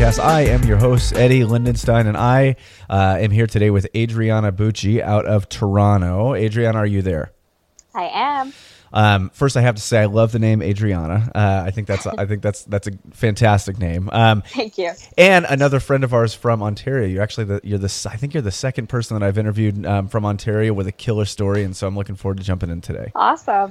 podcast. I am your host, Eddie Lindenstein, and I am here today with Adriana Bucci out of Toronto. Adriana, are you there? I am. First, I have to say I love the name Adriana. I think that's a fantastic name. Thank you. And another friend of ours from Ontario. You're actually I think you're the second person that I've interviewed from Ontario with a killer story, and so I'm looking forward to jumping in today. Awesome.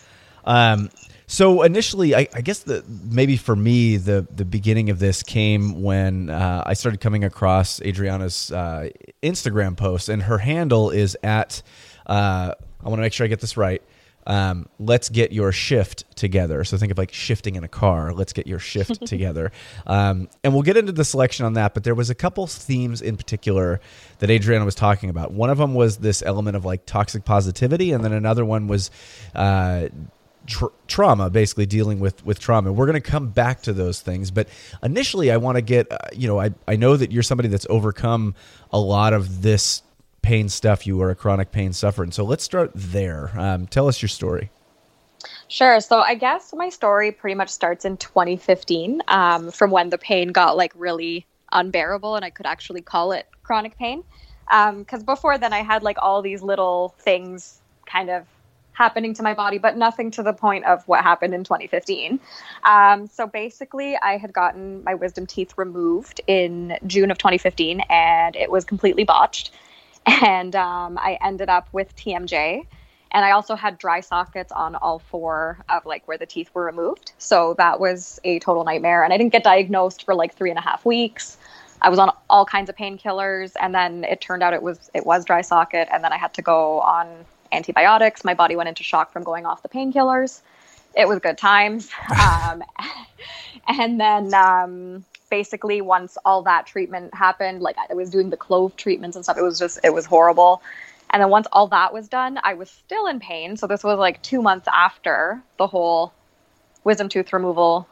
So initially, I guess maybe for me, the beginning of this came when I started coming across Adriana's Instagram post, and her handle is at, I want to make sure I get this right, let's get your shift together. So think of like shifting in a car. Let's get your shift together. And we'll get into the selection on that, but there was a couple themes in particular that Adriana was talking about. One of them was this element of like toxic positivity, and then another one was trauma, basically dealing with trauma. We're going to come back to those things, but initially I want to get, I know that you're somebody that's overcome a lot of this pain stuff. You are a chronic pain sufferer. And so let's start there. Tell us your story. Sure. So I guess my story pretty much starts in 2015, from when the pain got like really unbearable and I could actually call it chronic pain. Because before then I had like all these little things kind of happening to my body, but nothing to the point of what happened in 2015. So basically I had gotten my wisdom teeth removed in June of 2015 and it was completely botched. And I ended up with TMJ, and I also had dry sockets on all four of like where the teeth were removed. So that was a total nightmare. And I didn't get diagnosed for like 3.5 weeks. I was on all kinds of painkillers, and then it turned out it was dry socket, and then I had to go on antibiotics. My body went into shock from going off the painkillers. It was good times. And then basically once all that treatment happened, like I was doing the clove treatments and stuff, it was horrible. And then once all that was done, I was still in pain. So this was like 2 months after the whole wisdom tooth removal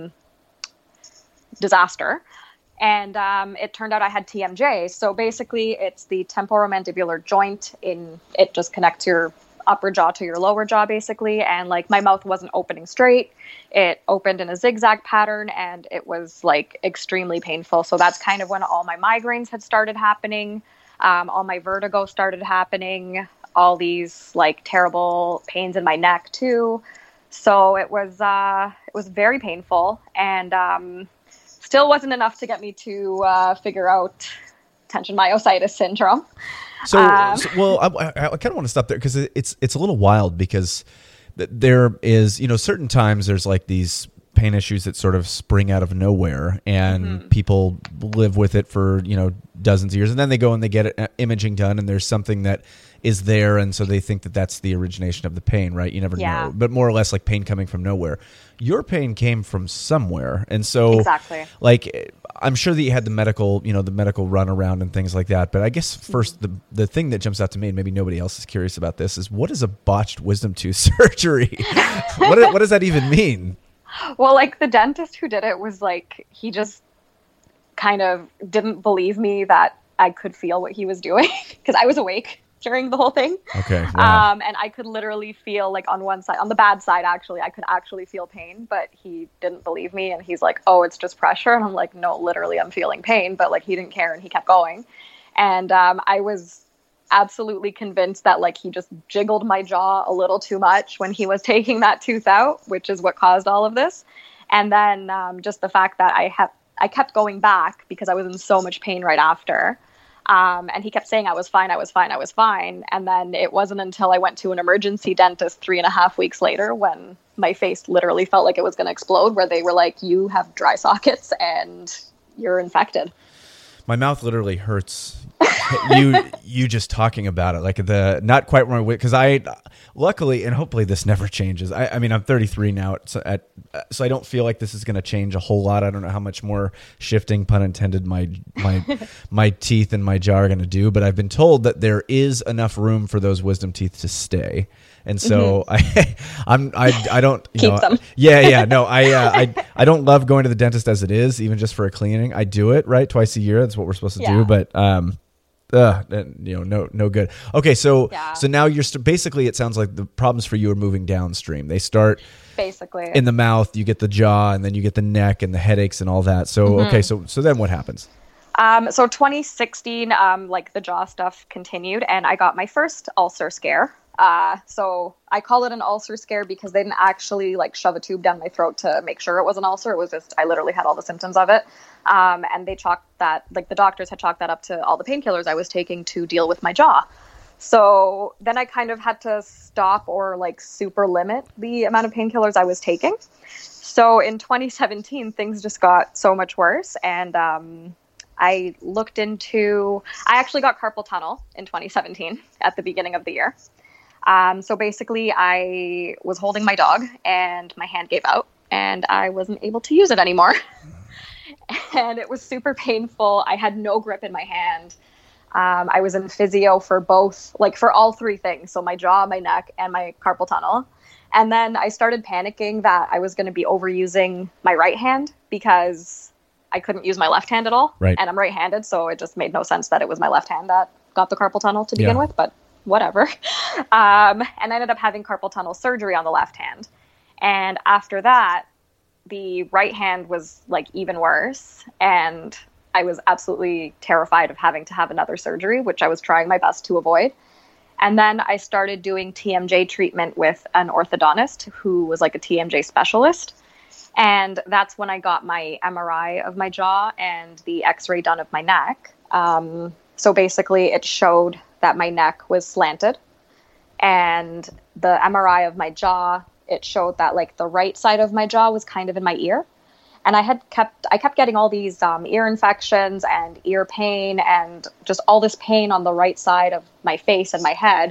disaster. And it turned out I had TMJ. So basically it's the temporomandibular joint it just connects your upper jaw to your lower jaw basically. And like my mouth wasn't opening straight. It opened in a zigzag pattern and it was like extremely painful. So that's kind of when all my migraines had started happening. All my vertigo started happening, all these like terrible pains in my neck too. So it was very painful, and still wasn't enough to get me to figure out tension myositis syndrome. Well, I kind of want to stop there because it's a little wild, because there is, certain times there's like these pain issues that sort of spring out of nowhere, and people live with it for, dozens of years, and then they go and they get imaging done, and there's something that is there, and so they think that that's the origination of the pain, right? You never know, but more or less like pain coming from nowhere. Your pain came from somewhere, and so exactly. Like I'm sure that you had the medical run around and things like that, but I guess first the thing that jumps out to me, and maybe nobody else is curious about this, is what is a botched wisdom tooth surgery? What does that even mean? Well, like the dentist who did it was like, he just kind of didn't believe me that I could feel what he was doing, because I was awake during the whole thing. Okay. Wow. And I could literally feel like on one side, on the bad side, actually, I could actually feel pain, but he didn't believe me. And he's like, oh, it's just pressure. And I'm like, no, literally I'm feeling pain, but like he didn't care. And he kept going. And I was absolutely convinced that like he just jiggled my jaw a little too much when he was taking that tooth out, which is what caused all of this. And then just the fact that I kept going back because I was in so much pain right after. And he kept saying I was fine. And then it wasn't until I went to an emergency dentist 3.5 weeks later, when my face literally felt like it was going to explode, where they were like, you have dry sockets and you're infected. My mouth literally hurts. you just talking about it, like not quite wrong, because I luckily, and hopefully this never changes. I mean, I'm 33 now, so I don't feel like this is going to change a whole lot. I don't know how much more shifting, pun intended, my teeth and my jaw are going to do, but I've been told that there is enough room for those wisdom teeth to stay. And so I don't keep them. Yeah. No, I don't love going to the dentist as it is, even just for a cleaning. I do it right twice a year. That's what we're supposed to do. But No good. Okay, so Yeah. so now you're basically, it sounds like the problems for you are moving downstream. They start Basically. in the mouth, you get the jaw, and then you get the neck and the headaches and all that. So okay, so then what happens? So 2016, like the jaw stuff continued, and I got my first ulcer scare. So I call it an ulcer scare because they didn't actually like shove a tube down my throat to make sure it was an ulcer. It was just, I literally had all the symptoms of it. And they chalked that, like the doctors had chalked that up to all the painkillers I was taking to deal with my jaw. So then I kind of had to stop or like super limit the amount of painkillers I was taking. So in 2017, things just got so much worse. And, I actually got carpal tunnel in 2017 at the beginning of the year. So basically I was holding my dog and my hand gave out and I wasn't able to use it anymore. And it was super painful. I had no grip in my hand. I was in physio for both, like for all three things. So my jaw, my neck, and my carpal tunnel. And then I started panicking that I was going to be overusing my right hand because I couldn't use my left hand at all. Right. And I'm right-handed, so it just made no sense that it was my left hand that got the carpal tunnel to begin with, but whatever. And I ended up having carpal tunnel surgery on the left hand. And after that, the right hand was like even worse. And I was absolutely terrified of having to have another surgery, which I was trying my best to avoid. And then I started doing TMJ treatment with an orthodontist who was like a TMJ specialist. And that's when I got my MRI of my jaw and the x-ray done of my neck. So basically it showed that my neck was slanted, and the MRI of my jaw, it showed that like the right side of my jaw was kind of in my ear. And I kept getting all these ear infections and ear pain and just all this pain on the right side of my face and my head.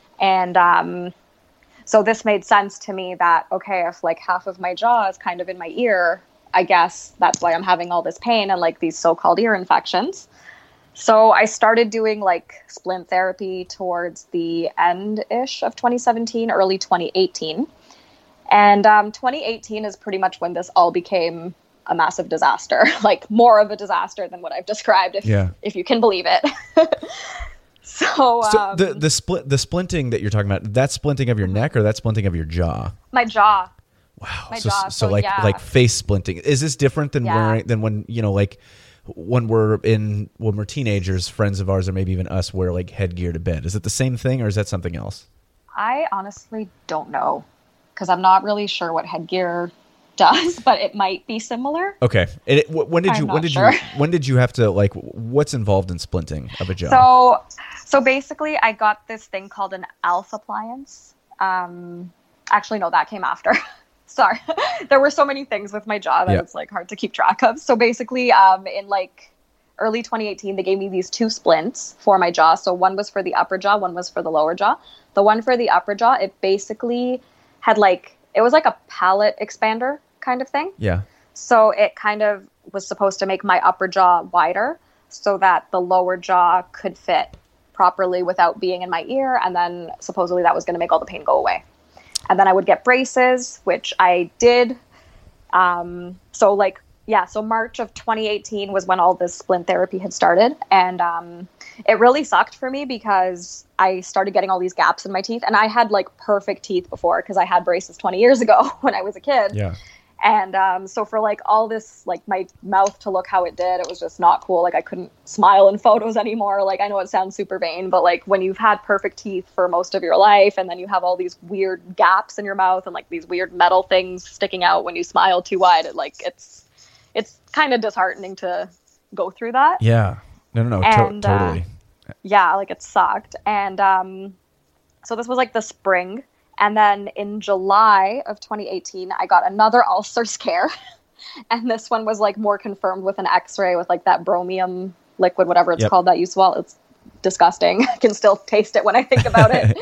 And so this made sense to me that, okay, if like half of my jaw is kind of in my ear, I guess that's why I'm having all this pain and like these so-called ear infections. So I started doing like splint therapy towards the end-ish of 2017, early 2018. And 2018 is pretty much when this all became a massive disaster, like more of a disaster than what I've described, if you can believe it. So the splinting that you're talking about, that's splinting of your neck or that's splinting of your jaw? My jaw. Wow. My jaw. So like face splinting. Is this different than when, like when we're teenagers, friends of ours or maybe even us wear like headgear to bed? Is it the same thing or is that something else? I honestly don't know because I'm not really sure what headgear does, but it might be similar. Okay. When did you have to, like, what's involved in splinting of a jaw? So basically I got this thing called an ALF appliance. Actually, no, that came after. Sorry. There were so many things with my jaw that it's like hard to keep track of. So basically, in like early 2018, they gave me these two splints for my jaw. So one was for the upper jaw, one was for the lower jaw. The one for the upper jaw, it basically had it was like a palate expander kind of thing. Yeah. So it kind of was supposed to make my upper jaw wider so that the lower jaw could fit properly without being in my ear. And then supposedly that was going to make all the pain go away. And then I would get braces, which I did. So March of 2018 was when all this splint therapy had started. And it really sucked for me because I started getting all these gaps in my teeth. And I had like perfect teeth before because I had braces 20 years ago when I was a kid. Yeah. And so for like all this, like my mouth to look how it did, it was just not cool. Like I couldn't smile in photos anymore. Like I know it sounds super vain, but like when you've had perfect teeth for most of your life and then you have all these weird gaps in your mouth and like these weird metal things sticking out when you smile too wide, it's kind of disheartening to go through that. Yeah. No. Totally. Yeah, like it sucked. And so this was like the spring. And then in July of 2018, I got another ulcer scare. And this one was like more confirmed with an x-ray with like that bromium liquid, whatever it's called that you swallow. It's disgusting. I can still taste it when I think about it.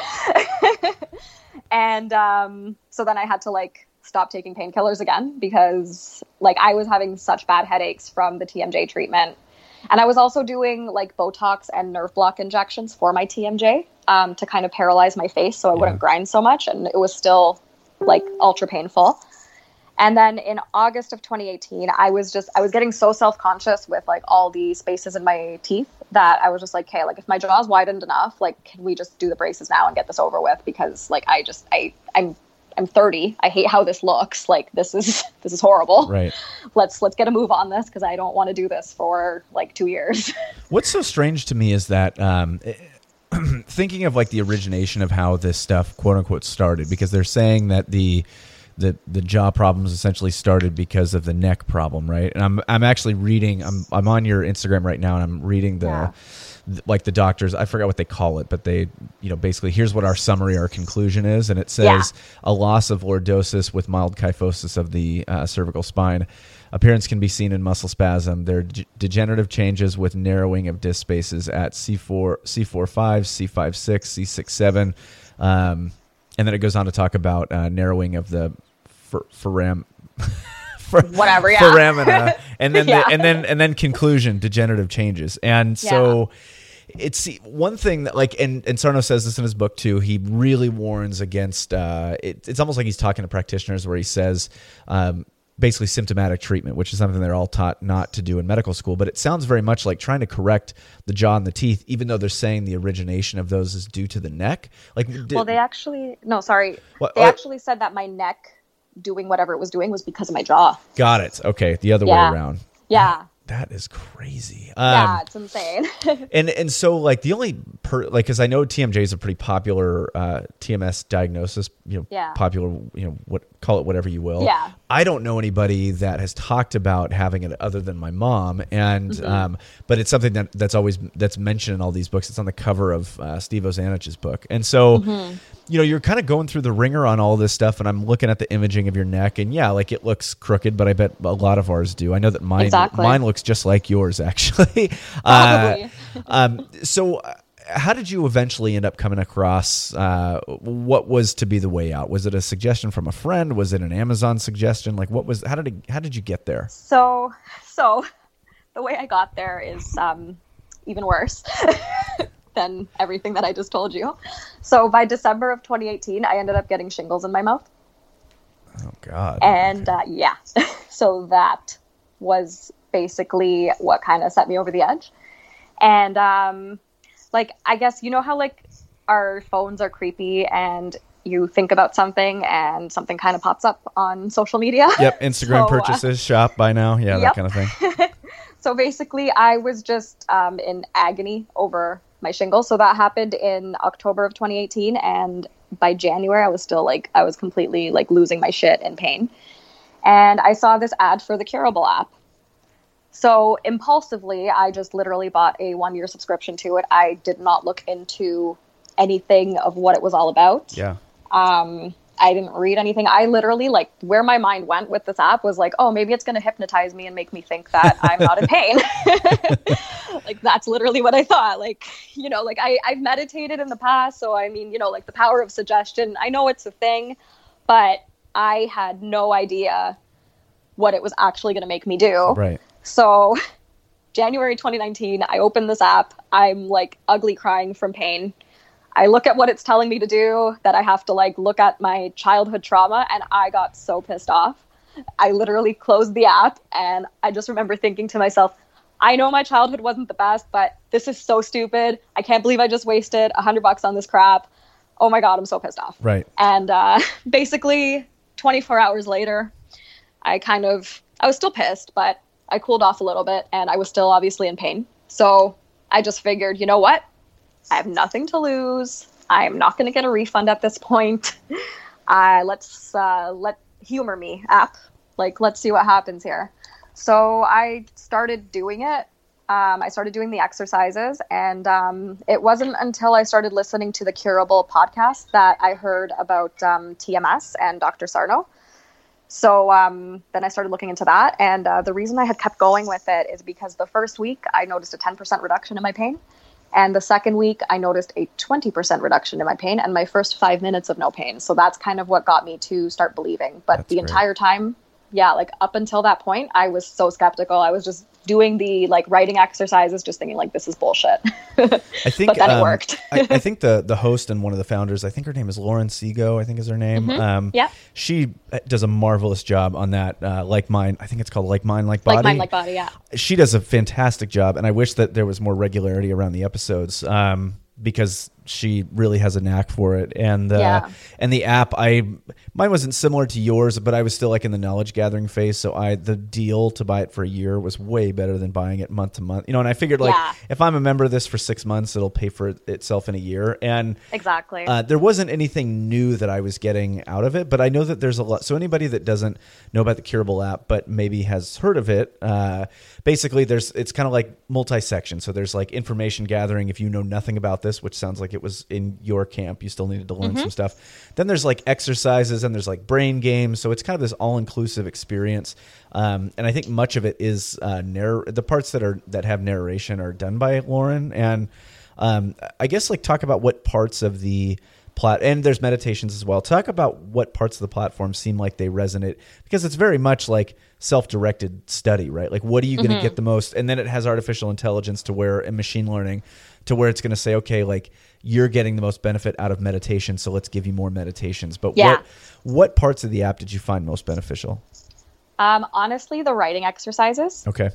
And so then I had to like stop taking painkillers again because like I was having such bad headaches from the TMJ treatment. And I was also doing like Botox and nerve block injections for my TMJ to kind of paralyze my face so I wouldn't grind so much. And it was still like ultra painful. And then in August of 2018, I was getting so self-conscious with like all the spaces in my teeth that I was just like, okay, like if my jaw's widened enough, like can we just do the braces now and get this over with? Because like I'm 30. I hate how this looks. Like this is horrible. Right. Let's get a move on this because I don't want to do this for like 2 years. What's so strange to me is that thinking of like the origination of how this stuff quote unquote started, because they're saying that the jaw problems essentially started because of the neck problem, right? And I'm actually reading. I'm on your Instagram right now, and I'm reading like the doctors, I forgot what they call it, but they, basically here's what our summary, our conclusion is. And it says a loss of lordosis with mild kyphosis of the cervical spine. Appearance can be seen in muscle spasm. There are degenerative changes with narrowing of disc spaces at C4, C4-5, C5-6, C6-7. And then it goes on to talk about narrowing of the foramina, and then and then conclusion, degenerative changes. And so it's one thing that like, and Sarno says this in his book too, he really warns against it's almost like he's talking to practitioners where he says basically symptomatic treatment, which is something they're all taught not to do in medical school. But it sounds very much like trying to correct the jaw and the teeth, even though they're saying the origination of those is due to the neck. Like, they actually actually said that my neck doing whatever it was doing was because of my jaw. Got it. Okay, the other way around. Yeah. That is crazy. It's insane. and so like the only because I know TMJ is a pretty popular TMS diagnosis, popular, call it whatever you will. Yeah. I don't know anybody that has talked about having it other than my mom, and but it's something that's mentioned in all these books. It's on the cover of Steve Ozanich's book, and so you're kind of going through the ringer on all this stuff, and I'm looking at the imaging of your neck, and like it looks crooked, but I bet a lot of ours do. I know that mine looks just like yours, actually. So how did you eventually end up coming across what was to be the way out? Was it a suggestion from a friend? Was it an Amazon suggestion? Like how did you get there? So the way I got there is even worse than everything that I just told you. So by December of 2018, I ended up getting shingles in my mouth. Oh God. And so that was basically what kind of set me over the edge. And I guess how like our phones are creepy and you think about something and something kind of pops up on social media. Yep. Instagram purchases, shop, buy now. Yeah. That kind of thing. So basically I was just in agony over my shingles. So that happened in October of 2018. And by January, I was completely like losing my shit in pain. And I saw this ad for the Curable app. So impulsively, I just literally bought a 1-year subscription to it. I did not look into anything of what it was all about. Yeah. I didn't read anything. I literally, like, where my mind went with this app was like, oh, maybe it's going to hypnotize me and make me think that I'm not in pain. Like, that's literally what I thought. Like, I've meditated in the past. So, I mean, like the power of suggestion, I know it's a thing, but I had no idea what it was actually going to make me do. Right. So January 2019, I opened this app. I'm like ugly crying from pain. I look at what it's telling me to do, that I have to like look at my childhood trauma, and I got so pissed off. I literally closed the app, and I just remember thinking to myself, I know my childhood wasn't the best, but this is so stupid. I can't believe I just wasted $100 on this crap. Oh my God, I'm so pissed off. Right. And basically 24 hours later, I was still pissed, but I cooled off a little bit, and I was still obviously in pain. So I just figured, you know what? I have nothing to lose. I'm not going to get a refund at this point. Let Humor Me app. Like, let's see what happens here. So I started doing it. I started doing the exercises, and it wasn't until I started listening to the Curable podcast that I heard about TMS and Dr. Sarno. So then I started looking into that, and the reason I had kept going with it is because the first week I noticed a 10% reduction in my pain, and the second week I noticed a 20% reduction in my pain, and my first 5 minutes of no pain. So that's kind of what got me to start believing. But entire time, yeah, like up until that point, I was so skeptical. I was just doing the like writing exercises, just thinking like, this is bullshit. I think, but then it worked. I think the host and one of the founders, I think her name is Lauren Sego, I think is her name. Yeah. She does a marvelous job on that. Like Mine, I think it's called Like Mine, Like Body. Like Mine, Like Body, yeah. She does a fantastic job, and I wish that there was more regularity around the episodes. Because she really has a knack for it, and the app, mine wasn't similar to yours, but I was still like in the knowledge gathering phase. So the deal to buy it for a year was way better than buying it month to month. And I figured like if I'm a member of this for 6 months, it'll pay for itself in a year. And exactly, there wasn't anything new that I was getting out of it, but I know that there's a lot. So anybody that doesn't know about the Curable app, but maybe has heard of it, basically it's kind of like multi-section. So there's like information gathering. If you know nothing about this, which sounds like it was in your camp, you still needed to learn some stuff. Then there's like exercises and there's like brain games. So it's kind of this all-inclusive experience. And I think much of it is the parts that have narration are done by Lauren. And I guess like talk about what parts of the and there's meditations as well. Talk about what parts of the platform seem like they resonate, because it's very much like self-directed study, right? Like, what are you going to get the most? And then it has artificial intelligence and machine learning to where it's going to say, okay, like you're getting the most benefit out of meditation, so let's give you more meditations. But what parts of the app did you find most beneficial? Honestly, the writing exercises. Okay.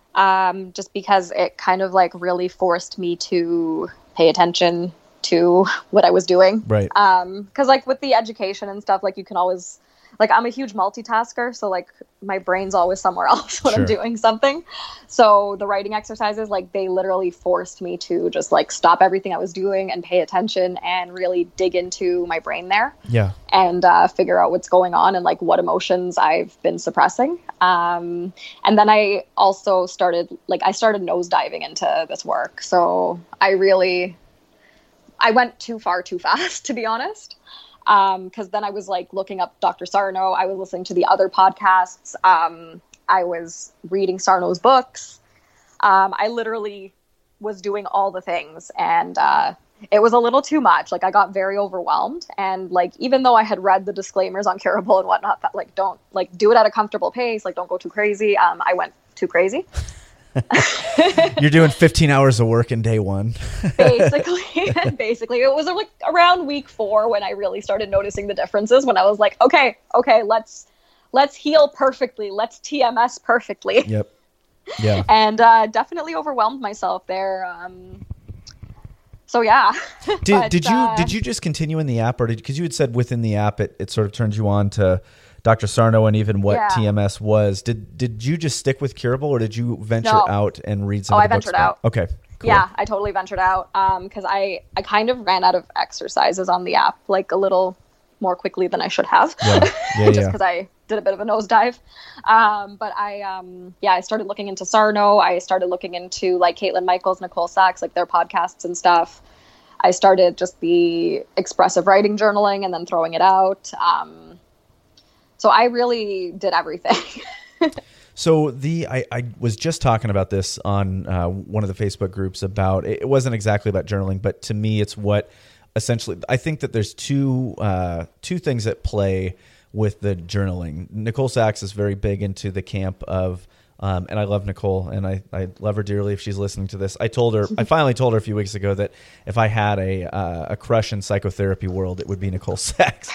Just because it kind of like really forced me to pay attention to what I was doing. Right. Because like with the education and stuff, like you can always, like I'm a huge multitasker, so like my brain's always somewhere else when I'm doing something. So the writing exercises, like they literally forced me to just like stop everything I was doing and pay attention and really dig into my brain there. Yeah. And figure out what's going on and like what emotions I've been suppressing. And then I also started nosediving into this work. So I went too far too fast, to be honest. Because then I was like looking up Dr. Sarno. I was listening to the other podcasts. I was reading Sarno's books. I literally was doing all the things, and it was a little too much. Like I got very overwhelmed, and like even though I had read the disclaimers on Curable and whatnot, that like don't like do it at a comfortable pace, like don't go too crazy. I went too crazy. You're doing 15 hours of work in day one. Basically it was like around week 4 when I really started noticing the differences, when I was like, okay, let's heal perfectly. Let's TMS perfectly. Yep. Yeah. And definitely overwhelmed myself there. So yeah. Did you just continue in the app, or because you had said within the app it sort of turns you on to Dr. Sarno and even what TMS was. Did you just stick with Curable, or did you venture out and read some of the books? I ventured out. Okay. Cool. Yeah, I totally ventured out because I kind of ran out of exercises on the app like a little more quickly than I should have. Just because I did a bit of a nosedive. But I started looking into Sarno. I started looking into like Caitlin Michaels, Nicole Sachs, like their podcasts and stuff. I started just the expressive writing journaling and then throwing it out. So I really did everything. So I was just talking about this on one of the Facebook groups about, it wasn't exactly about journaling, but to me it's what essentially, I think that there's two things at play with the journaling. Nicole Sachs is very big into the camp of, and I love Nicole and I love her dearly if she's listening to this. I finally told her a few weeks ago that if I had a crush in psychotherapy world, it would be Nicole Sachs.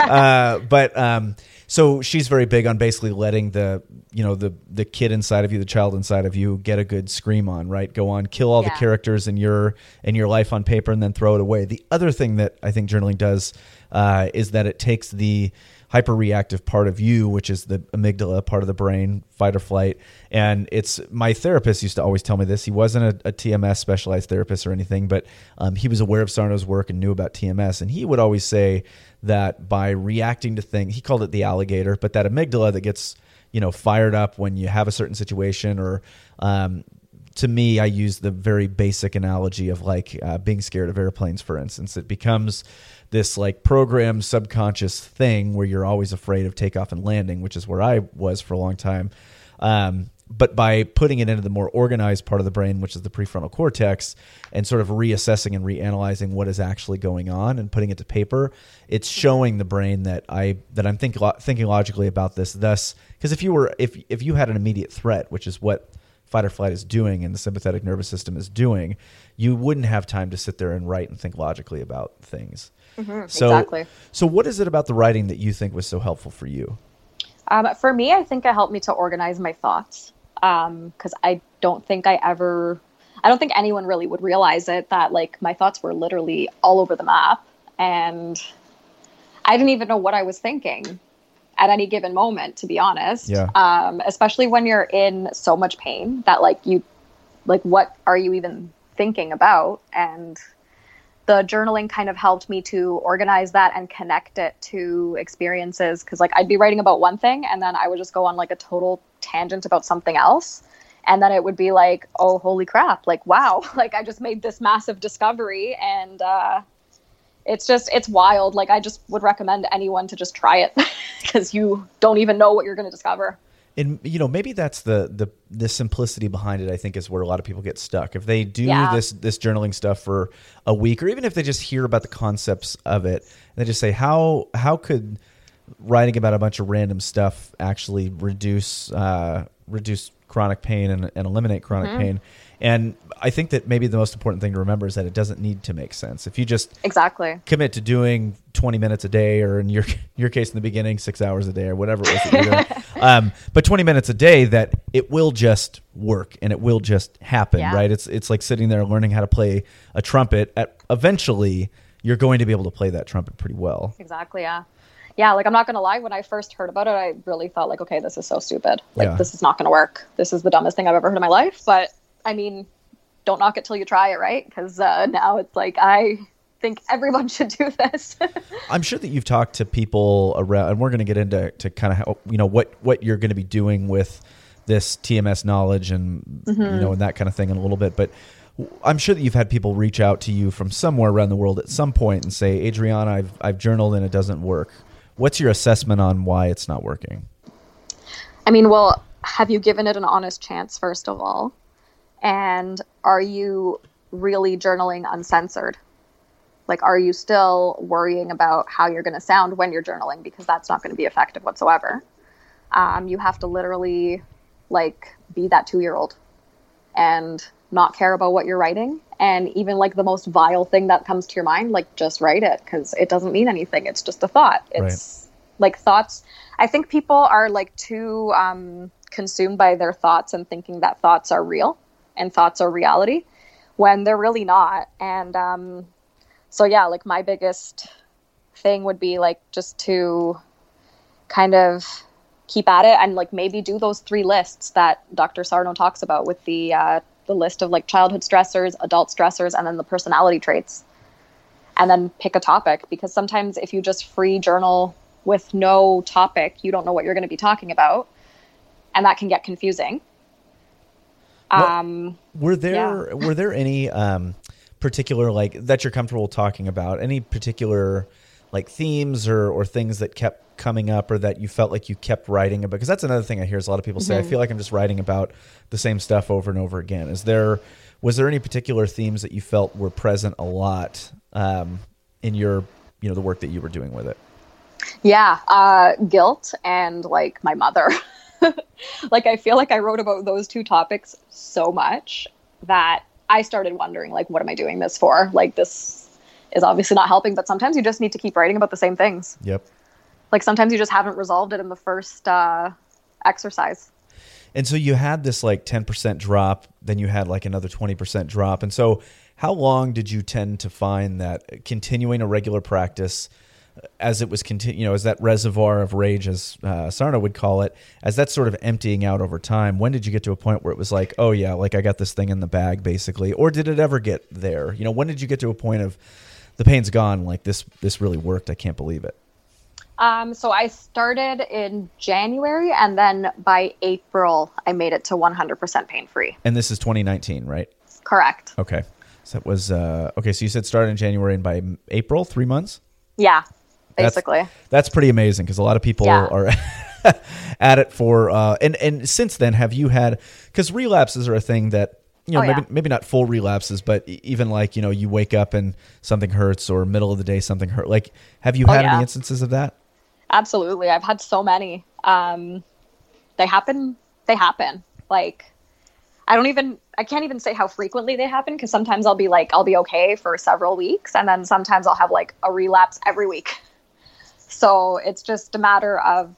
So she's very big on basically letting the kid inside of you, the child inside of you, get a good scream on, right? Go on, kill all the characters in your life on paper and then throw it away. The other thing that I think journaling does is that it takes the hyperreactive part of you, which is the amygdala part of the brain, fight or flight. And my therapist used to always tell me this. He wasn't a TMS specialized therapist or anything, but he was aware of Sarno's work and knew about TMS. And he would always say that by reacting to things, he called it the alligator, but that amygdala that gets, fired up when you have a certain situation, or to me, I use the very basic analogy of like being scared of airplanes, for instance. It becomes this like programmed subconscious thing where you're always afraid of takeoff and landing, which is where I was for a long time. But by putting it into the more organized part of the brain, which is the prefrontal cortex, and sort of reassessing and reanalyzing what is actually going on and putting it to paper, it's showing the brain that I'm thinking logically about this. Thus, because if you had an immediate threat, which is what fight or flight is doing and the sympathetic nervous system is doing, you wouldn't have time to sit there and write and think logically about things. Exactly. So what is it about the writing that you think was so helpful for you? For me, I think it helped me to organize my thoughts. Because I don't think anyone really would realize it, that like my thoughts were literally all over the map, and I didn't even know what I was thinking at any given moment, to be honest. Yeah. Especially when you're in so much pain that what are you even thinking about? And the journaling kind of helped me to organize that and connect it to experiences. Cause like I'd be writing about one thing and then I would just go on like a total tangent about something else. And then it would be like, oh, holy crap. Like, wow. Like I just made this massive discovery, and, it's wild. Like I just would recommend anyone to just try it because you don't even know what you're going to discover. And, maybe that's the simplicity behind it, I think, is where a lot of people get stuck. If they do this journaling stuff for a week, or even if they just hear about the concepts of it, and they just say, how could writing about a bunch of random stuff actually reduce chronic pain and eliminate chronic pain? And I think that maybe the most important thing to remember is that it doesn't need to make sense. If you just commit to doing 20 minutes a day, or in your case in the beginning, 6 hours a day, or whatever it was that you're doing, but 20 minutes a day, that it will just work and it will just happen, right? It's like sitting there learning how to play a trumpet. Eventually, you're going to be able to play that trumpet pretty well. Exactly, yeah. Yeah, like I'm not going to lie, when I first heard about it, I really thought like, okay, this is so stupid. Like this is not going to work. This is the dumbest thing I've ever heard in my life. But I mean, don't knock it till you try it, right? Because now it's like, I think everyone should do this. I'm sure that you've talked to people around, and we're going to get into kind of how, what you're going to be doing with this TMS knowledge and, and that kind of thing in a little bit. But I'm sure that you've had people reach out to you from somewhere around the world at some point and say, Adriana, I've journaled and it doesn't work. What's your assessment on why it's not working? I mean, well, have you given it an honest chance, first of all? And are you really journaling uncensored? Like, are you still worrying about how you're going to sound when you're journaling? Because that's not going to be effective whatsoever. You have to literally, like, be that 2-year-old and not care about what you're writing. And even, like, the most vile thing that comes to your mind, like, just write it, because it doesn't mean anything. It's just a thought. It's like thoughts. I think people are, like, too consumed by their thoughts and thinking that thoughts are real and thoughts are reality when they're really not. And so yeah, like my biggest thing would be like just to kind of keep at it and like maybe do those 3 lists that Dr. Sarno talks about with the list of like childhood stressors, adult stressors, and then the personality traits, and then pick a topic. Because sometimes if you just free journal with no topic, you don't know what you're going to be talking about, and that can get confusing. Were there any particular, like, that you're comfortable talking about, any particular like themes or things that kept coming up or that you felt like you kept writing about? Because that's another thing I hear is a lot of people say, I feel like I'm just writing about the same stuff over and over again. Was there any particular themes that you felt were present a lot in your, the work that you were doing with it? Yeah. Guilt and like my mother. Like, I feel like I wrote about those 2 topics so much that I started wondering, like, what am I doing this for? Like, this is obviously not helping, but sometimes you just need to keep writing about the same things. Yep. Like, sometimes you just haven't resolved it in the first exercise. And so you had this like 10% drop, then you had like another 20% drop. And so how long did you tend to find that continuing a regular practice as it was as that reservoir of rage, as Sarno would call it, as that's sort of emptying out over time? When did you get to a point where it was like, oh yeah, like I got this thing in the bag basically? Or did it ever get there? When did you get to a point of the pain's gone, like this really worked, I can't believe it? So I started in January, and then by April, I made it to 100% pain-free. And this is 2019, right? Correct. Okay. So that was, okay. So you said started in January, and by April, 3 months? Yeah, basically. That's pretty amazing, because a lot of people are at it for and since then, have you had, because relapses are a thing that, you know, maybe not full relapses, but even like, you know, you wake up and something hurts, or middle of the day something hurt. Like, have you had any instances of that? Absolutely. I've had so many. They happen. Like, I can't even say how frequently they happen, because sometimes I'll be okay for several weeks, and then sometimes I'll have like a relapse every week. So it's just a matter of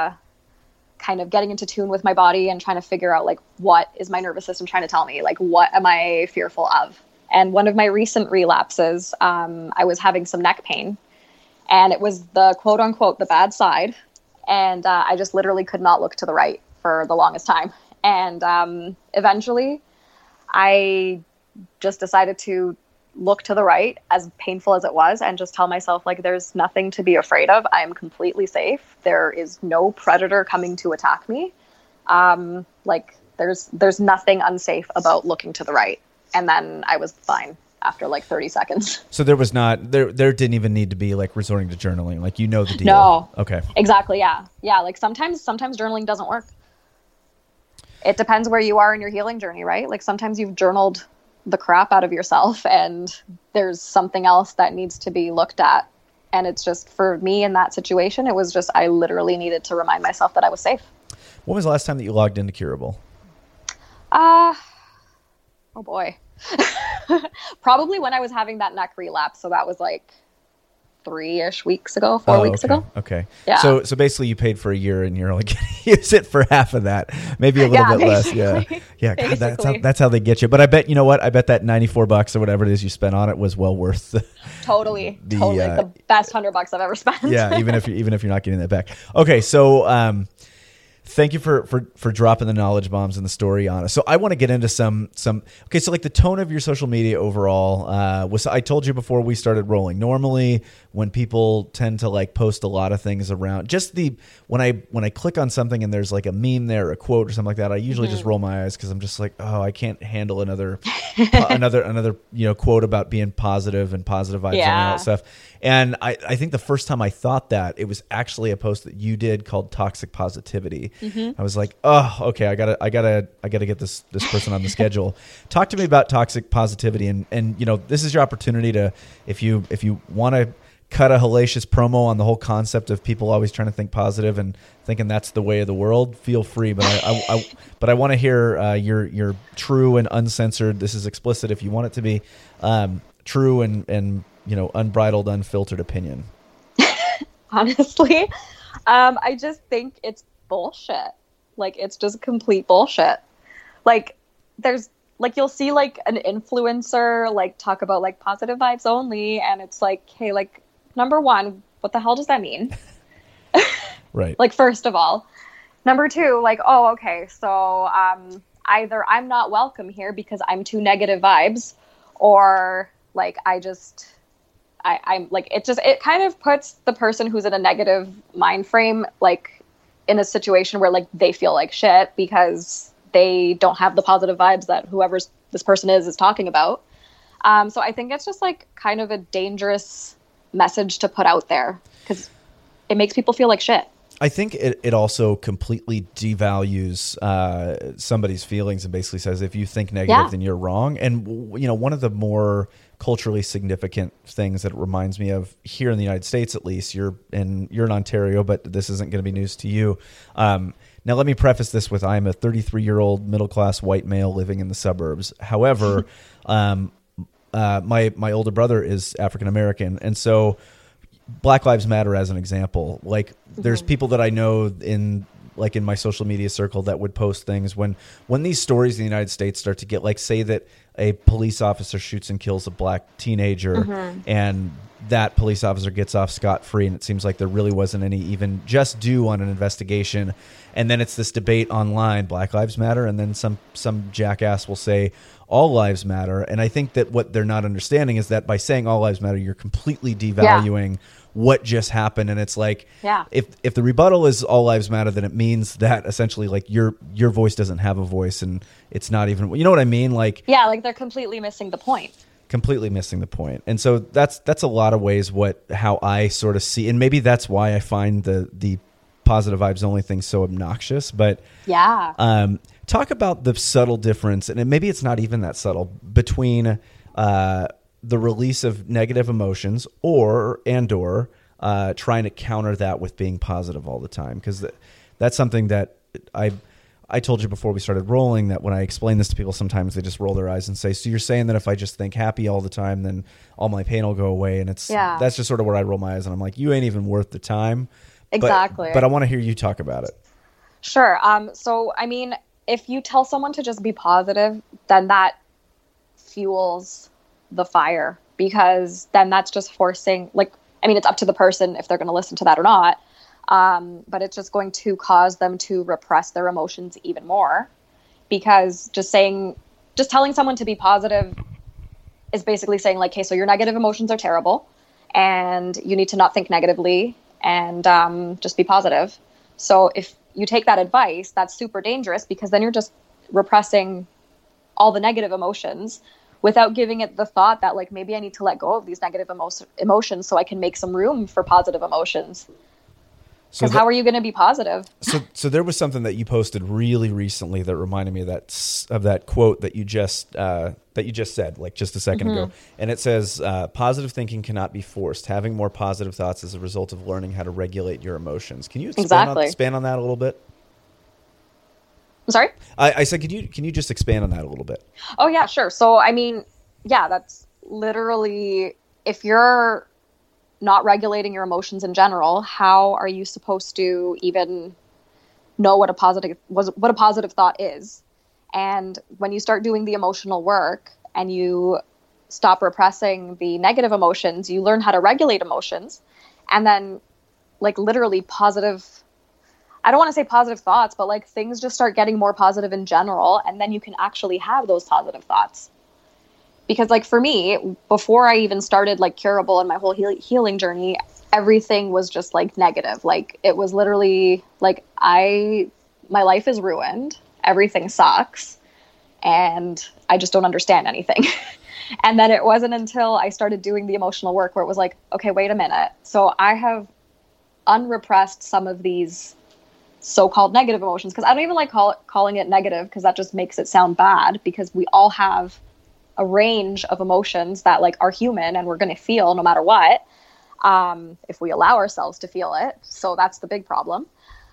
kind of getting into tune with my body and trying to figure out like, what is my nervous system trying to tell me? Like, what am I fearful of? And one of my recent relapses, I was having some neck pain, and it was the quote unquote the bad side. And I just literally could not look to the right for the longest time. And eventually I just decided to look to the right, as painful as it was, and just tell myself, like, there's nothing to be afraid of. I am completely safe. There is no predator coming to attack me. Like, there's nothing unsafe about looking to the right. And then I was fine after like 30 seconds. So there didn't even need to be like resorting to journaling. Like, you know the deal. No. Okay. Exactly. Yeah. Yeah. Like sometimes journaling doesn't work. It depends where you are in your healing journey, right? Like sometimes you've journaled the crap out of yourself and there's something else that needs to be looked at. And it's just, for me in that situation, it was just, I literally needed to remind myself that I was safe. When was the last time that you logged into Curable? Oh boy. Probably when I was having that neck relapse. So that was like 3-ish weeks ago, 4 weeks ago. Okay. Yeah. So basically you paid for a year and you're like, use it for half of that, maybe a little bit less. Yeah. Yeah. God, that's how they get you. But I bet, you know what? I bet that $94 or whatever it is you spent on it was well worth totally the best $100 I've ever spent. Yeah. Even if you're not getting that back. Okay. So, thank you for dropping the knowledge bombs and the story on us. So I want to get into some. Okay, so like the tone of your social media overall was. I told you before we started rolling. Normally, when people tend to like post a lot of things around, just when I click on something and there's like a meme there, a quote or something like that, I usually just roll my eyes because I'm just like, oh, I can't handle another quote about being positive and positive vibes and all that stuff. And I think the first time I thought that, it was actually a post that you did called Toxic Positivity. I was like, oh, okay, I gotta get this person on the schedule. Talk to me about Toxic Positivity, and you know, this is your opportunity to, if you want to cut a hellacious promo on the whole concept of people always trying to think positive and thinking that's the way of the world, feel free. But I want to hear your true and uncensored. This is explicit if you want it to be true and you know, unbridled, unfiltered opinion. Honestly, I just think it's bullshit. Like, it's just complete bullshit. Like, there's like, you'll see like an influencer like talk about like positive vibes only, and it's like, hey, like, number one, what the hell does that mean? Right. Like, first of all. Number two, like, oh, okay, so either I'm not welcome here because I'm too negative vibes, or like I'm like, it kind of puts the person who's in a negative mind frame like in a situation where like they feel like shit because they don't have the positive vibes that whoever this person is talking about. So I think it's just like kind of a dangerous message to put out there because it makes people feel like shit. I think it also completely devalues somebody's feelings and basically says, if you think negative, then you're wrong. And, you know, one of the more culturally significant things that it reminds me of here in the United States, at least, you're in Ontario, but this isn't going to be news to you. Now, let me preface this with, I'm a 33-year-old middle-class white male living in the suburbs. However, my older brother is African-American. And so Black Lives Matter as an example, like there's people that I know in my social media circle that would post things when these stories in the United States start to get, like, say that a police officer shoots and kills a black teenager and that police officer gets off scot-free and it seems like there really wasn't any even just due on an investigation. And then it's this debate online, Black Lives Matter. And then some jackass will say all lives matter. And I think that what they're not understanding is that by saying all lives matter, you're completely devaluing what just happened. And it's like, if the rebuttal is all lives matter, then it means that essentially like your voice doesn't have a voice and it's not even, you know what I mean? Like, like they're completely missing the point. Completely missing the point. And so that's a lot of ways how I sort of see, and maybe that's why I find the positive vibes only thing's so obnoxious, but yeah. Talk about the subtle difference, and maybe it's not even that subtle, between the release of negative emotions or trying to counter that with being positive all the time. Because that's something that I told you before we started rolling, that when I explain this to people, sometimes they just roll their eyes and say, so you're saying that if I just think happy all the time, then all my pain will go away. And that's just sort of where I roll my eyes, and I'm like, you ain't even worth the time. Exactly. But I want to hear you talk about it. Sure. So, I mean, if you tell someone to just be positive, then that fuels the fire, because then that's just forcing, like, I mean, it's up to the person if they're going to listen to that or not. But it's just going to cause them to repress their emotions even more, because just telling someone to be positive is basically saying, like, hey, so your negative emotions are terrible and you need to not think negatively and just be positive. So if you take that advice, that's super dangerous, because then you're just repressing all the negative emotions without giving it the thought that, like, maybe I need to let go of these negative emotions so I can make some room for positive emotions. Because how are you going to be positive? So there was something that you posted really recently that reminded me of that quote that you just said, like, just a second ago. And it says, positive thinking cannot be forced. Having more positive thoughts is a result of learning how to regulate your emotions. Can you expand on that a little bit? I'm sorry? I said, can you just expand on that a little bit? Oh, yeah, sure. So, I mean, yeah, that's literally, if you're not regulating your emotions in general, how are you supposed to even know what a positive thought is? And when you start doing the emotional work and you stop repressing the negative emotions, you learn how to regulate emotions. And then, like, literally positive, I don't want to say positive thoughts, but, like, things just start getting more positive in general. And then you can actually have those positive thoughts. Because, like, for me, before I even started, like, Curable and my whole healing journey, everything was just, like, negative. Like, it was literally like, my life is ruined. Everything sucks. And I just don't understand anything. And then it wasn't until I started doing the emotional work where it was like, okay, wait a minute. So I have unrepressed some of these so-called negative emotions, because I don't even like calling it negative, because that just makes it sound bad, because we all have a range of emotions that, like, are human and we're going to feel no matter what, if we allow ourselves to feel it. So that's the big problem.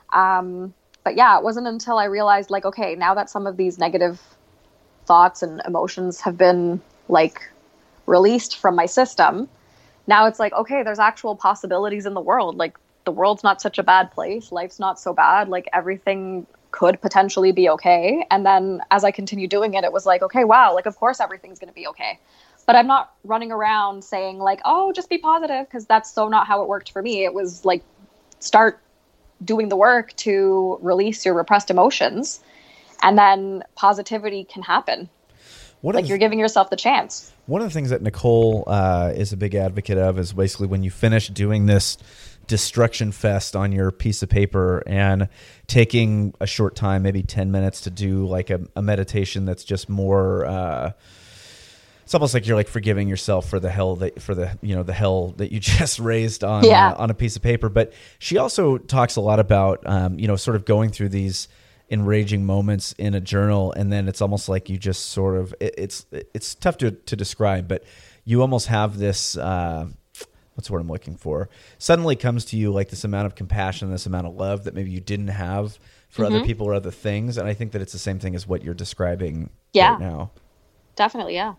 But yeah, it wasn't until I realized, like, okay, now that some of these negative thoughts and emotions have been, like, released from my system, now it's like, okay, there's actual possibilities in the world. Like, the world's not such a bad place. Life's not so bad. Like, everything could potentially be okay. And then as I continued doing it, it was like, okay, wow, like, of course everything's going to be okay. But I'm not running around saying, like, oh, just be positive, because that's so not how it worked for me. It was like, start doing the work to release your repressed emotions, and then positivity can happen. You're giving yourself the chance. One of the things that Nicole is a big advocate of is basically when you finish doing this destruction fest on your piece of paper and taking a short time, maybe 10 minutes, to do like a meditation that's just more it's almost like you're, like, forgiving yourself for the hell the hell that you just raised on a piece of paper. But she also talks a lot about sort of going through these enraging moments in a journal, and then it's almost like you just sort of it's tough to describe, but you almost have this what's the word I'm looking for? Suddenly comes to you, like, this amount of compassion, this amount of love that maybe you didn't have for other people or other things. And I think that it's the same thing as what you're describing right now. Definitely, yeah.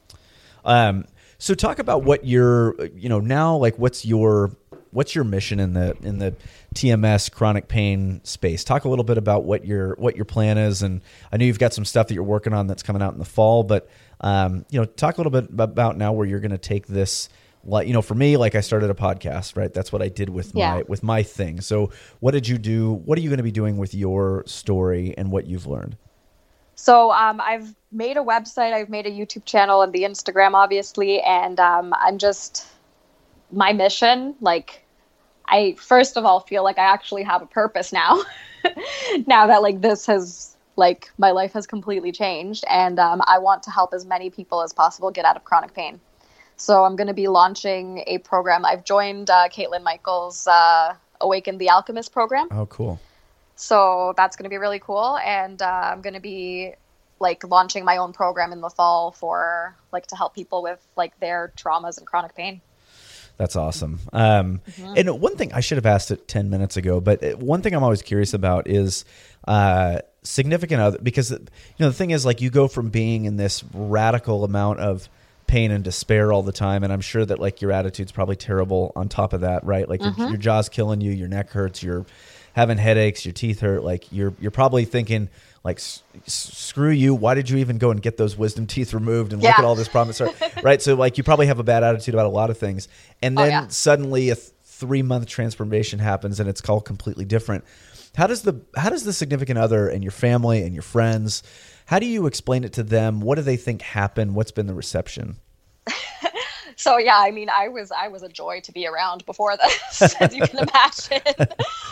So talk about what you're, now, like, what's your mission in the TMS chronic pain space? Talk a little bit about what your plan is. And I know you've got some stuff that you're working on that's coming out in the fall, but, talk a little bit about now where you're going to take this. Like, for me, like, I started a podcast, right? That's what I did with my thing. So what did you do? What are you going to be doing with your story and what you've learned? So I've made a website, I've made a YouTube channel, and the Instagram, obviously. And I'm just, my mission, like, I first of all feel like I actually have a purpose now, now that, like, this has, like, my life has completely changed. And I want to help as many people as possible get out of chronic pain. So I'm going to be launching a program. I've joined Caitlin Michaels' Awaken the Alchemist program. Oh, cool. So that's going to be really cool. And I'm going to be like launching my own program in the fall for like to help people with like their traumas and chronic pain. That's awesome. And one thing I should have asked it 10 minutes ago, but one thing I'm always curious about is significant other, because the thing is, like, you go from being in this radical amount of pain and despair all the time, and I'm sure that like your attitude's probably terrible on top of that, right? Like your jaw's killing you, your neck hurts, you're having headaches, your teeth hurt, like you're probably thinking like, screw you, why did you even go and get those wisdom teeth removed and look at all this problem, right? So like you probably have a bad attitude about a lot of things, and then suddenly a 3-month transformation happens and it's all completely different. How does the significant other and your family and your friends, how do you explain it to them? What do they think happened? What's been the reception? So yeah, I mean, I was a joy to be around before this, as you can imagine.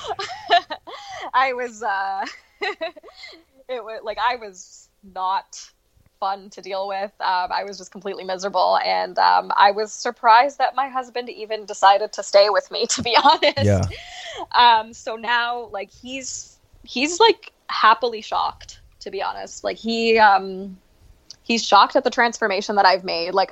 I was I was not fun to deal with. I was just completely miserable, and I was surprised that my husband even decided to stay with me, to be honest. Yeah. So now, like, he's like happily shocked, to be honest. Like he's shocked at the transformation that I've made. Like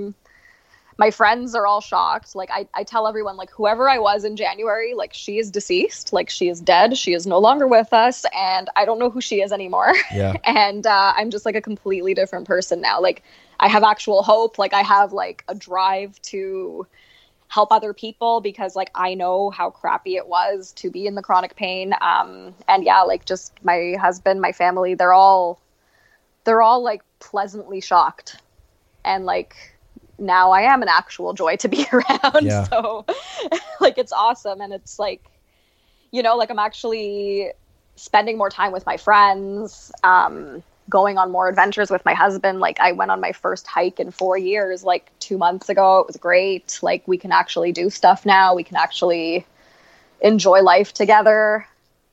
my friends are all shocked. Like I tell everyone, like, whoever I was in January, like, she is deceased, like she is dead. She is no longer with us, and I don't know who she is anymore. Yeah. And I'm just like a completely different person now. Like I have actual hope. Like I have like a drive to help other people, because like I know how crappy it was to be in the chronic pain. And yeah, like just my husband, my family, they're all like pleasantly shocked, and like now I am an actual joy to be around. Yeah. So like it's awesome. And it's like, like I'm actually spending more time with my friends, going on more adventures with my husband. Like I went on my first hike in 4 years, like 2 months ago. It was great. Like we can actually do stuff now. We can actually enjoy life together.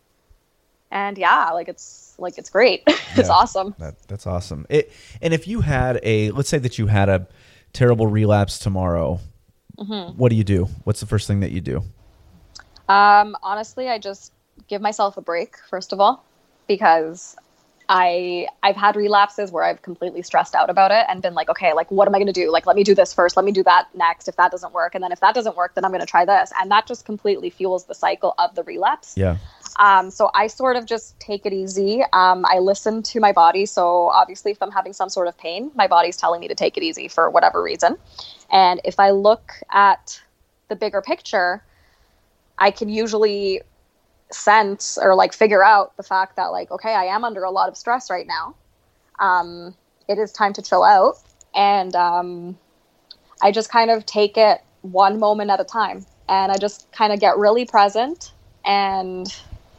And yeah, it's great. It's awesome. That's awesome. And if you had let's say that you had a terrible relapse tomorrow, what do you do? What's the first thing that you do? Honestly, I just give myself a break, first of all, because I've had relapses where I've completely stressed out about it and been like, okay, like, what am I going to do? Like, let me do this first. Let me do that next. If that doesn't work. And then if that doesn't work, then I'm going to try this. And that just completely fuels the cycle of the relapse. Yeah. So I sort of just take it easy. I listen to my body. So obviously if I'm having some sort of pain, my body's telling me to take it easy for whatever reason. And if I look at the bigger picture, I can usually sense or like figure out the fact that like, okay, I am under a lot of stress right now. It is time to chill out. And I just kind of take it one moment at a time. And I just kind of get really present. And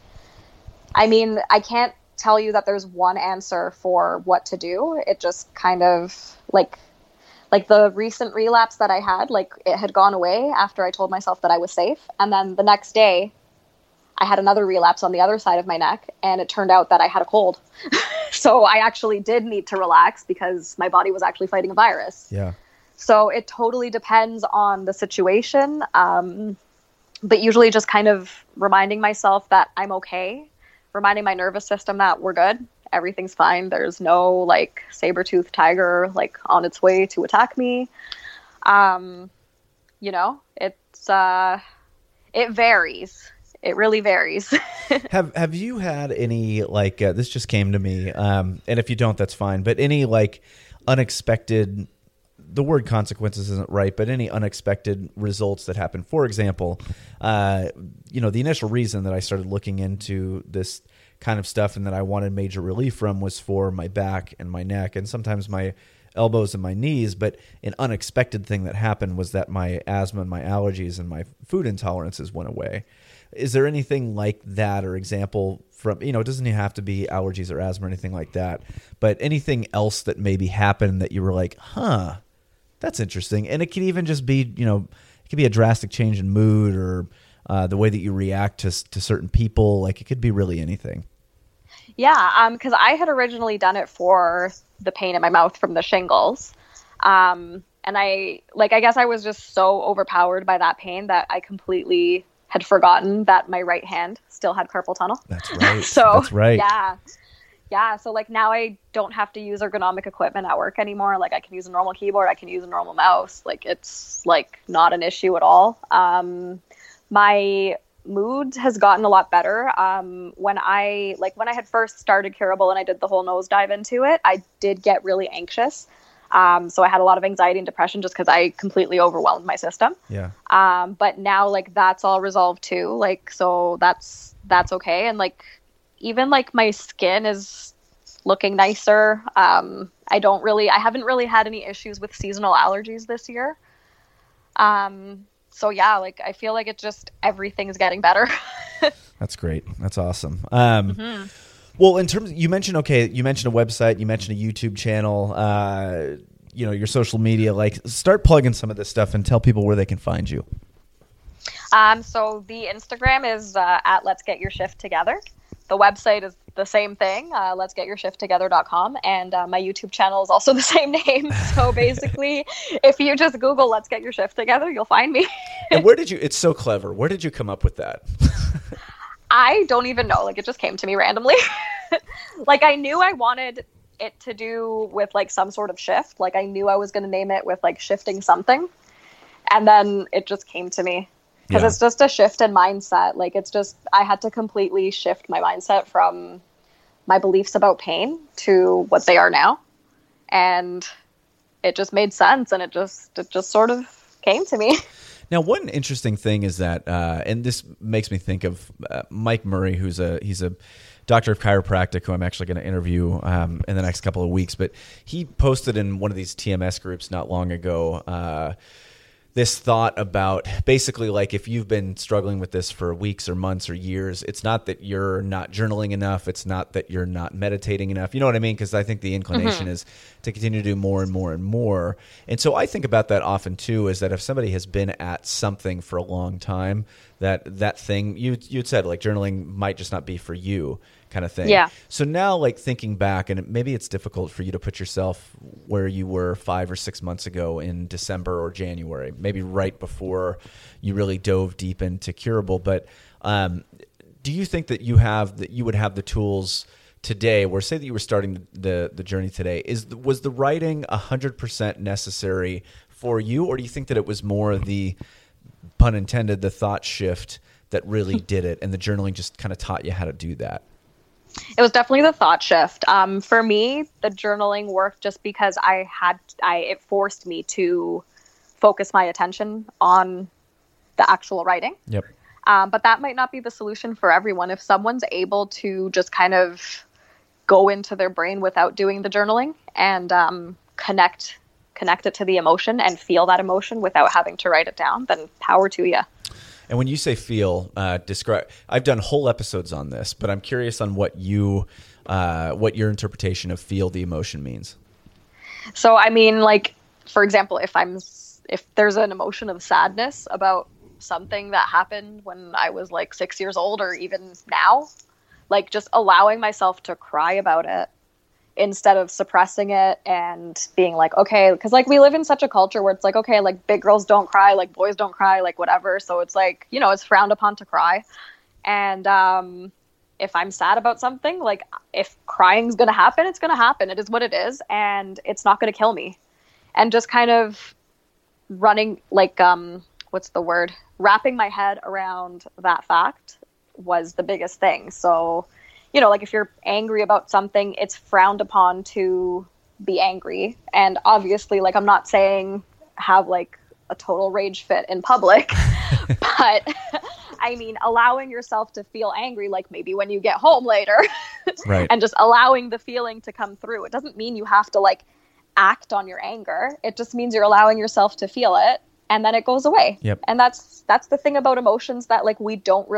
I mean, I can't tell you that there's one answer for what to do. It just kind of like the recent relapse that I had, like it had gone away after I told myself that I was safe. And then the next day I had another relapse on the other side of my neck, and it turned out that I had a cold. So I actually did need to relax because my body was actually fighting a virus. Yeah. So it totally depends on the situation. But usually just kind of reminding myself that I'm okay, reminding my nervous system that we're good. Everything's fine. There's no like saber-toothed tiger like on its way to attack me. It varies. It really varies. Have you had any like this just came to me, and if you don't, that's fine. But any like unexpected, the word consequences isn't right, but any unexpected results that happen? For example, the initial reason that I started looking into this kind of stuff and that I wanted major relief from was for my back and my neck and sometimes my elbows and my knees. But an unexpected thing that happened was that my asthma and my allergies and my food intolerances went away. Is there anything like that or example from, it doesn't even have to be allergies or asthma or anything like that, but anything else that maybe happened that you were like, that's interesting. And it could even just be, it could be a drastic change in mood or the way that you react to certain people. Like it could be really anything. Yeah. Because I had originally done it for the pain in my mouth from the shingles. And I guess I was just so overpowered by that pain that I completely had forgotten that my right hand still had carpal tunnel. That's right. So that's right. Yeah. So like now I don't have to use ergonomic equipment at work anymore. Like I can use a normal keyboard. I can use a normal mouse. Like it's like not an issue at all. My mood has gotten a lot better. When I had first started Curable and I did the whole nosedive into it, I did get really anxious. So I had a lot of anxiety and depression just because I completely overwhelmed my system. Yeah. But now like that's all resolved too. Like, so that's okay. And like, even like my skin is looking nicer. I haven't really had any issues with seasonal allergies this year. So yeah, like I feel like everything's getting better. That's great. That's awesome. Well, in terms, you mentioned a website, you mentioned a YouTube channel, your social media, like start plugging some of this stuff and tell people where they can find you. So the Instagram is at Let's Get Your Shift Together. The website is the same thing, letsgetyourshifttogether.com. And my YouTube channel is also the same name. So basically, if you just Google Let's Get Your Shift Together, you'll find me. And it's so clever. Where did you come up with that? I don't even know. Like, it just came to me randomly. Like, I knew I wanted it to do with, like, some sort of shift. Like, I knew I was going to name it with, like, shifting something. And then it just came to me. Because it's just a shift in mindset. Like, I had to completely shift my mindset from my beliefs about pain to what they are now. And it just made sense. And it just sort of came to me. Now, one interesting thing is that, and this makes me think of Mike Murray, he's a doctor of chiropractic who I'm actually going to interview in the next couple of weeks. But he posted in one of these TMS groups not long ago this thought about basically like if you've been struggling with this for weeks or months or years, it's not that you're not journaling enough. It's not that you're not meditating enough. You know what I mean? Because I think the inclination is to continue to do more and more and more. And so I think about that often too, is that if somebody has been at something for a long time, that thing you'd said like journaling might just not be for you kind of thing. Yeah. So now like thinking back, and maybe it's difficult for you to put yourself where you were 5 or 6 months ago in December or January, maybe right before you really dove deep into Curable. But do you think that you would have the tools today, where say that you were starting the journey today, was the writing 100% necessary for you? Or do you think that it was more the, pun intended, the thought shift that really did it, and the journaling just kind of taught you how to do that? It was definitely the thought shift. For me, the journaling worked just because it forced me to focus my attention on the actual writing. Yep. But that might not be the solution for everyone. If someone's able to just kind of go into their brain without doing the journaling and connect it to the emotion and feel that emotion without having to write it down, then power to you. And when you say feel, describe. I've done whole episodes on this, but I'm curious on what your interpretation of feel the emotion means. So, I mean, like, for example, if there's an emotion of sadness about something that happened when I was like 6 years old, or even now, like just allowing myself to cry about it instead of suppressing it and being like, okay, because like we live in such a culture where it's like, okay, like big girls don't cry, like boys don't cry, like whatever. So it's like, it's frowned upon to cry. And if I'm sad about something, like if crying's going to happen, it's going to happen. It is what it is. And it's not going to kill me. And just kind of running like, wrapping my head around that fact was the biggest thing. So, like if you're angry about something, it's frowned upon to be angry. And obviously, like, I'm not saying have like a total rage fit in public, but I mean, allowing yourself to feel angry, like maybe when you get home later, right. And just allowing the feeling to come through. It doesn't mean you have to like act on your anger. It just means you're allowing yourself to feel it. And then it goes away. Yep. And that's the thing about emotions that like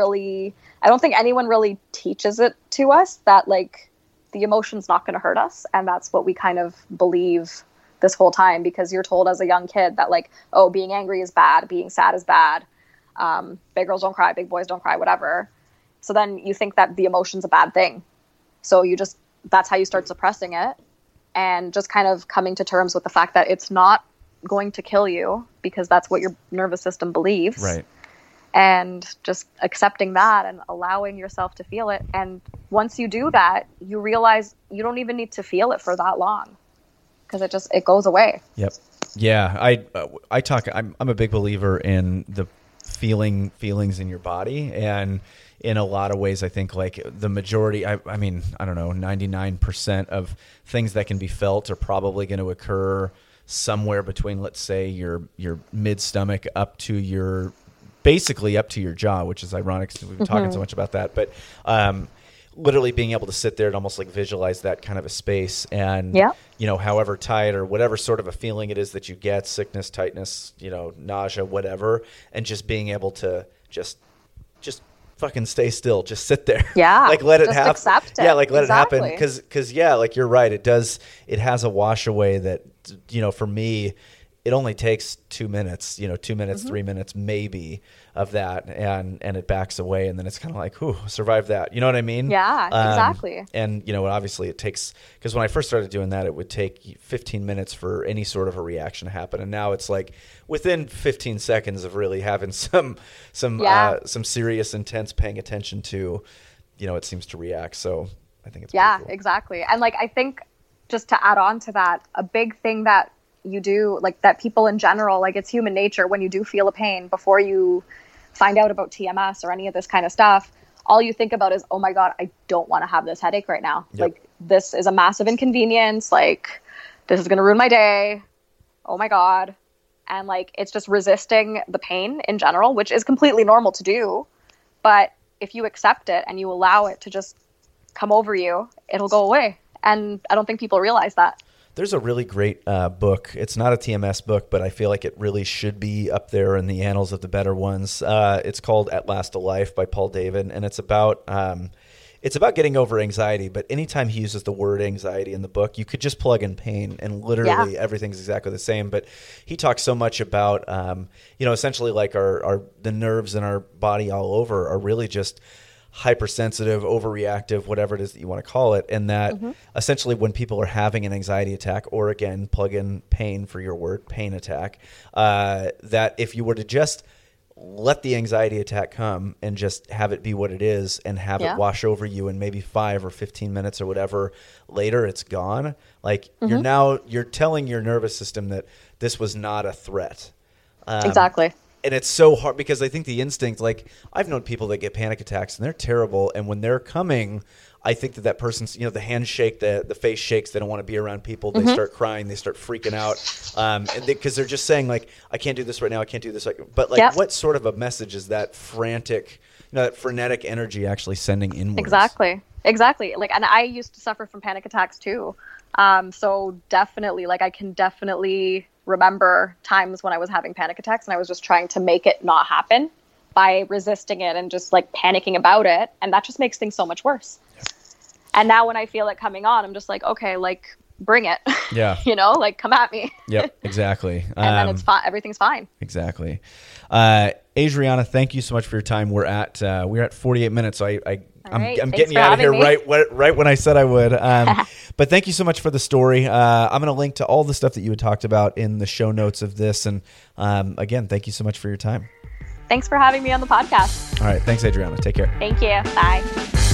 I don't think anyone really teaches it to us, that like the emotion's not going to hurt us. And that's what we kind of believe this whole time, because you're told as a young kid that like, oh, being angry is bad, being sad is bad. Big girls don't cry, big boys don't cry, whatever. So then you think that the emotion's a bad thing. So that's how you start suppressing it, and just kind of coming to terms with the fact that it's not going to kill you, because that's what your nervous system believes. Right. and just accepting that and allowing yourself to feel it. And once you do that, you realize you don't even need to feel it for that long, because it goes away. Yep. Yeah. I'm a big believer in the feelings in your body. And in a lot of ways, I think like the majority, I mean, I don't know, 99% of things that can be felt are probably going to occur somewhere between, let's say, your mid stomach basically up to your jaw, which is ironic because we've been talking so much about that. But literally being able to sit there and almost like visualize that kind of a space, and however tight or whatever sort of a feeling it is that you get, sickness, tightness, nausea, whatever, and just being able to just fucking stay still, just sit there. Yeah. Like let it happen. Accept it. Yeah, like let it happen. Because like you're right, it has a wash away that, for me, it only takes 2 minutes, 2 minutes, 3 minutes maybe of that, and it backs away, and then it's kind of like, whew, survived that. You know what I mean? Yeah, exactly. And, obviously it takes, because when I first started doing that, it would take 15 minutes for any sort of a reaction to happen. And now it's like within 15 seconds of really having some serious, intense paying attention to, it seems to react. So I think it's pretty cool. Exactly. And like, I think just to add on to that, a big thing that you do, like that people in general, like it's human nature, when you do feel a pain before you find out about TMS or any of this kind of stuff, all you think about is, oh my God, I don't want to have this headache right now. Yep. Like this is a massive inconvenience. Like this is going to ruin my day. Oh my God. And like, it's just resisting the pain in general, which is completely normal to do. But if you accept it and you allow it to just come over you, it'll go away. And I don't think people realize that. There's a really great book. It's not a TMS book, but I feel like it really should be up there in the annals of the better ones. It's called At Last a Life by Paul David, and it's about getting over anxiety. But anytime he uses the word anxiety in the book, you could just plug in pain, and literally everything's exactly the same. But he talks so much about, essentially like the nerves in our body all over are really just hypersensitive, overreactive, whatever it is that you want to call it. And that essentially when people are having an anxiety attack, or again, plug in pain for your word, pain attack, that if you were to just let the anxiety attack come and just have it be what it is and have it wash over you, and maybe 5 or 15 minutes or whatever later, it's gone. Like you're telling your nervous system that this was not a threat. Exactly. And it's so hard because I think the instinct, like I've known people that get panic attacks and they're terrible. And when they're coming, I think that person's, the handshake, the face shakes. They don't want to be around people. They start crying. They start freaking out. And because they're just saying like, I can't do this right now. I can't do this. But like, what sort of a message is that frantic, that frenetic energy actually sending inwards? Exactly. Like, and I used to suffer from panic attacks too. So definitely, like I can definitely remember times when I was having panic attacks and I was just trying to make it not happen by resisting it and just like panicking about it. And that just makes things so much worse. And now when I feel it coming on, I'm just like, okay, like bring it. Yeah. Like come at me. Yep, exactly. And then it's fine. Everything's fine. Exactly. Adriana, thank you so much for your time. We're at 48 minutes. So I'm getting you out of here right when I said I would. But thank you so much for the story. I'm going to link to all the stuff that you had talked about in the show notes of this. And again, thank you so much for your time. Thanks for having me on the podcast. All right. Thanks, Adriana. Take care. Thank you. Bye.